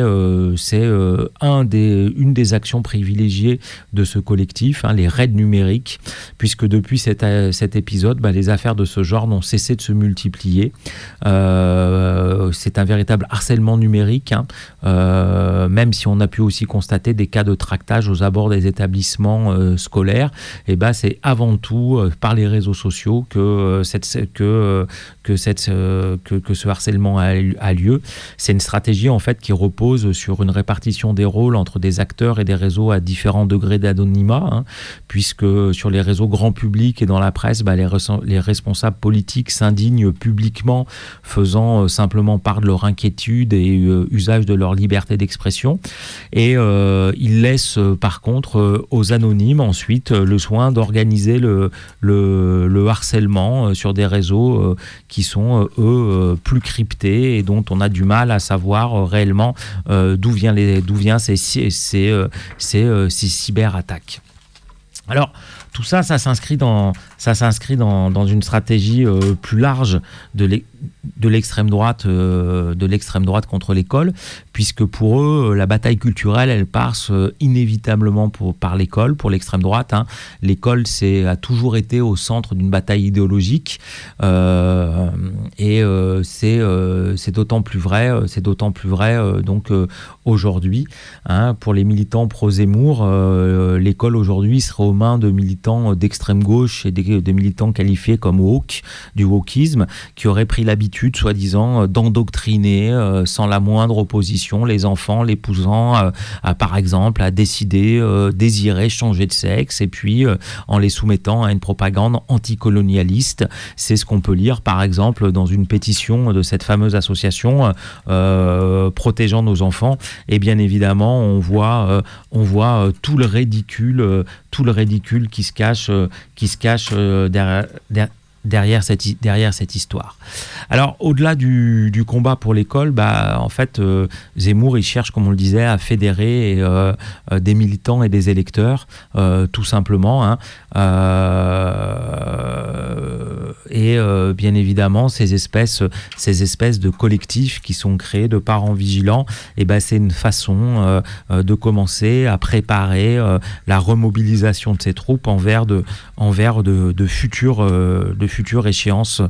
une des actions privilégiées de ce collectif, les raids numériques, puisque depuis cet épisode, les affaires de ce genre n'ont cessé de se multiplier. C'est un véritable harcèlement numérique, même si on a pu aussi constater des cas de tractage aux abords des établissements scolaires. C'est avant tout par les réseaux sociaux que ce harcèlement a lieu. C'est une stratégie en fait qui repose sur une répartition des rôles entre des acteurs et des réseaux à différents degrés d'anonymat, puisque sur les réseaux grand public et dans la presse, les responsables politiques s'indignent publiquement, faisant simplement part de leur inquiétude et usage de leur liberté d'expression. Et ils laissent par contre aux anonymes ensuite le soin d'organiser le harcèlement sur des réseaux qui sont eux plus cryptés et dont on a du mal à savoir réellement d'où vient ces cyberattaques. Alors tout ça, ça s'inscrit dans une stratégie plus large de l'extrême droite contre l'école, puisque pour eux, la bataille culturelle, elle passe inévitablement par l'école, pour l'extrême droite. L'école, a toujours été au centre d'une bataille idéologique, et c'est d'autant plus vrai, donc aujourd'hui. Pour les militants pro-Zemmour, l'école aujourd'hui serait aux mains de militants d'extrême gauche et des militants qualifiés comme woke, du wokisme, qui auraient pris l'habitude, soi-disant, d'endoctriner sans la moindre opposition les enfants, les poussant par exemple, à désirer changer de sexe, et puis en les soumettant à une propagande anticolonialiste. C'est ce qu'on peut lire, par exemple, dans une pétition de cette fameuse association protégeant nos enfants. Et bien évidemment, on voit tout le ridicule qui se cache derrière cette histoire. Alors, au-delà du combat pour l'école, en fait, Zemmour, il cherche, comme on le disait, à fédérer des militants et des électeurs, tout simplement. Et bien évidemment, ces espèces de collectifs qui sont créés de parents vigilants, c'est une façon de commencer à préparer la remobilisation de ces troupes envers de futures échéances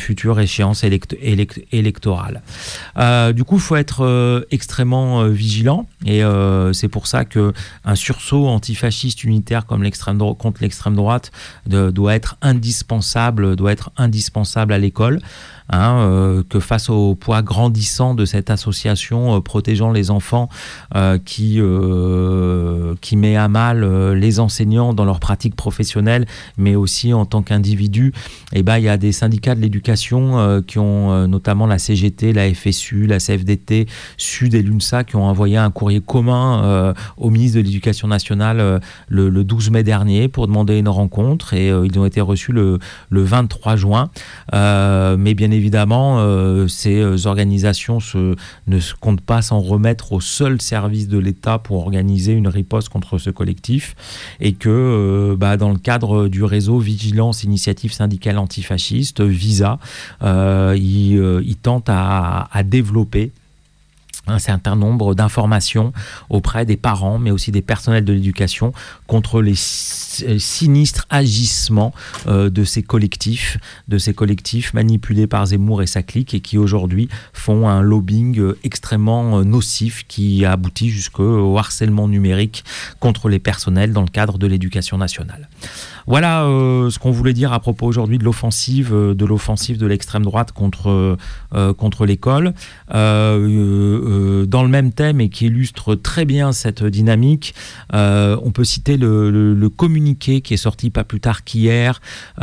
électorales. Du coup, il faut être extrêmement vigilant, et c'est pour ça qu'un sursaut antifasciste unitaire comme contre l'extrême droite doit être indispensable à l'école. Que face au poids grandissant de cette association protégeant les enfants qui met à mal les enseignants dans leur pratique professionnelle, mais aussi en tant qu'individus, il y a des syndicats de l'éducation qui ont notamment la CGT, la FSU, la CFDT, SUD et l'UNSA, qui ont envoyé un courrier commun au ministre de l'Éducation nationale le 12 mai dernier pour demander une rencontre, et ils ont été reçus le 23 juin. Mais bien évidemment, ces organisations ne comptent pas s'en remettre au seul service de l'État pour organiser une riposte contre ce collectif, et que dans le cadre du réseau Vigilance Initiative Syndicale Antifasciste, VISA, ils tentent à développer un certain nombre d'informations auprès des parents, mais aussi des personnels de l'éducation, contre les sinistres agissements de ces collectifs manipulés par Zemmour et sa clique, et qui aujourd'hui font un lobbying extrêmement nocif qui aboutit jusqu'au harcèlement numérique contre les personnels dans le cadre de l'éducation nationale. Voilà ce qu'on voulait dire à propos aujourd'hui de l'offensive de l'extrême droite contre l'école. Dans le même thème, et qui illustre très bien cette dynamique, on peut citer le communiqué qui est sorti pas plus tard qu'hier,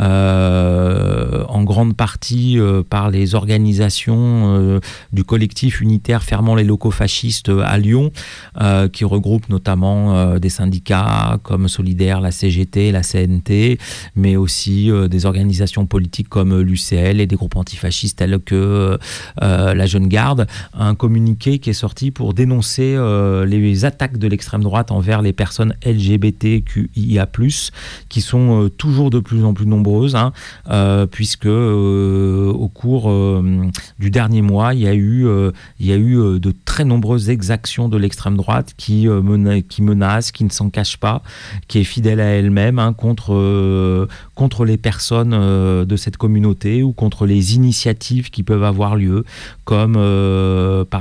en grande partie par les organisations du collectif unitaire fermant les locaux fascistes à Lyon, qui regroupe notamment des syndicats comme Solidaire, la CGT, la CNT, mais aussi des organisations politiques comme l'UCL et des groupes antifascistes tels que la Jeune Garde. Un communiqué qui est sorti pour dénoncer les attaques de l'extrême droite envers les personnes LGBTQIA+, qui sont toujours de plus en plus nombreuses, puisque au cours du dernier mois, il y a eu de très nombreuses exactions de l'extrême droite qui menace, qui ne s'en cache pas, qui est fidèle à elle-même, contre les personnes de cette communauté, ou contre les initiatives qui peuvent avoir lieu, comme par exemple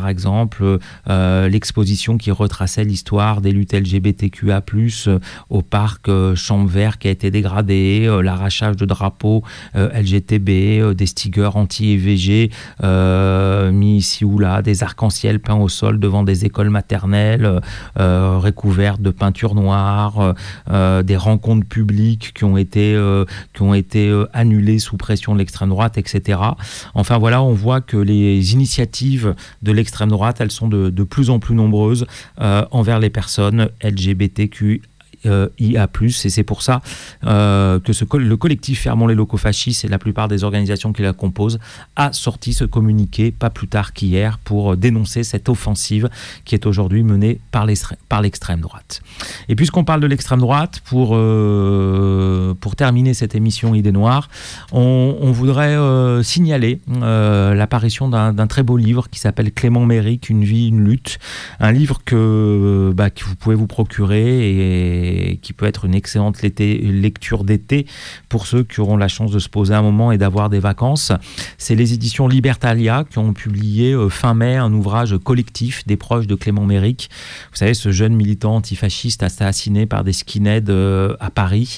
exemple l'exposition qui retraçait l'histoire des luttes LGBTQA+, au parc Champ Vert qui a été dégradé, l'arrachage de drapeaux LGTB, des stickers anti-EVG mis ici ou là, des arcs-en-ciel peints au sol devant des écoles maternelles recouvertes de peinture noire, des rencontres publiques qui ont été annulées sous pression de l'extrême droite, etc. Enfin voilà, on voit que les initiatives de l'extrême droite, elles sont de plus en plus nombreuses envers les personnes LGBTQIA+, et c'est pour ça que le collectif Fermons les locaux fascistes et la plupart des organisations qui la composent a sorti ce communiqué pas plus tard qu'hier pour dénoncer cette offensive qui est aujourd'hui menée par l'extrême droite. Et puisqu'on parle de l'extrême droite, pour terminer cette émission Idées Noires, on voudrait signaler l'apparition d'un très beau livre qui s'appelle Clément Méric, Une vie, une lutte, un livre que vous pouvez vous procurer et qui peut être une excellente lecture d'été pour ceux qui auront la chance de se poser un moment et d'avoir des vacances. C'est les éditions Libertalia qui ont publié fin mai un ouvrage collectif des proches de Clément Méric. Vous savez, ce jeune militant antifasciste assassiné par des skinheads à Paris.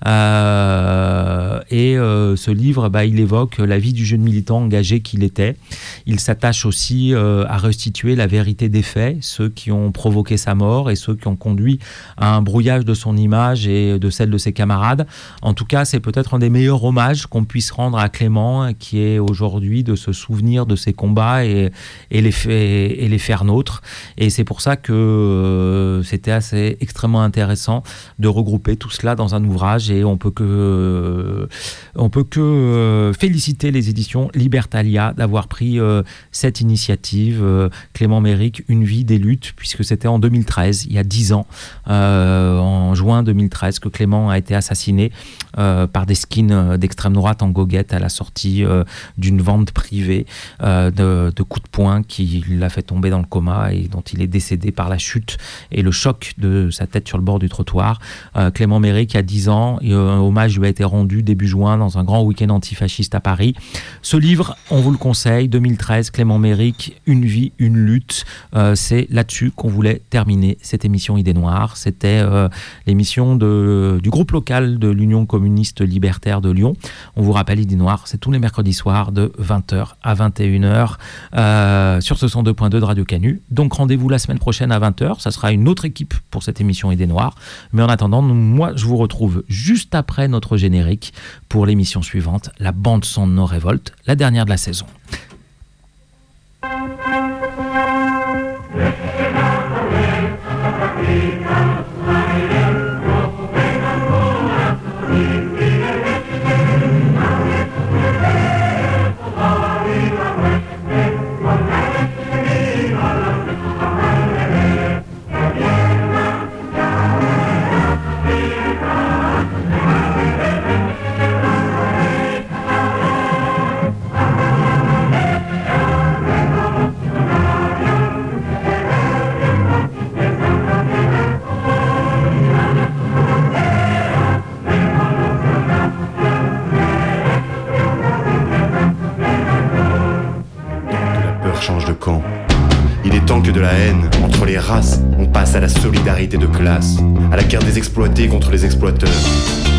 Ce livre, il évoque la vie du jeune militant engagé qu'il était. Il s'attache aussi à restituer la vérité des faits, ceux qui ont provoqué sa mort et ceux qui ont conduit à un brouillage de son image et de celle de ses camarades. En tout cas, c'est peut-être un des meilleurs hommages qu'on puisse rendre à Clément, qui est aujourd'hui de se souvenir de ses combats et les faire nôtres. Et c'est pour ça que c'était assez extrêmement intéressant de regrouper tout cela dans un ouvrage, et on peut que féliciter les éditions Libertalia d'avoir pris cette initiative. Clément Méric, Une vie, des luttes, puisque c'était en 2013, il y a 10 ans, en juin 2013, que Clément a été assassiné par des skins d'extrême droite en goguette à la sortie d'une vente privée de coups de poing qui l'a fait tomber dans le coma et dont il est décédé par la chute et le choc de sa tête sur le bord du trottoir. Clément Méric, il y a 10 ans, un hommage lui a été rendu début juin dans un grand week-end antifasciste à Paris. Ce livre, on vous le conseille, 2013, Clément Méric, Une vie, une lutte. C'est là-dessus qu'on voulait terminer cette émission Idées Noires. C'était l'émission du groupe local de l'Union communiste libertaire de Lyon. On vous rappelle, Idées Noires, c'est tous les mercredis soirs de 20h à 21h sur ce 102.2 de Radio Canu. Donc rendez-vous la semaine prochaine à 20h. Ça sera une autre équipe pour cette émission Idées Noires. Mais en attendant, moi, je vous retrouve juste après notre générique pour l'émission suivante, la bande son de nos révoltes, la dernière de la saison. Change de camp. Il est temps que de la haine entre les races, on passe à la solidarité de classe, à la guerre des exploités contre les exploiteurs.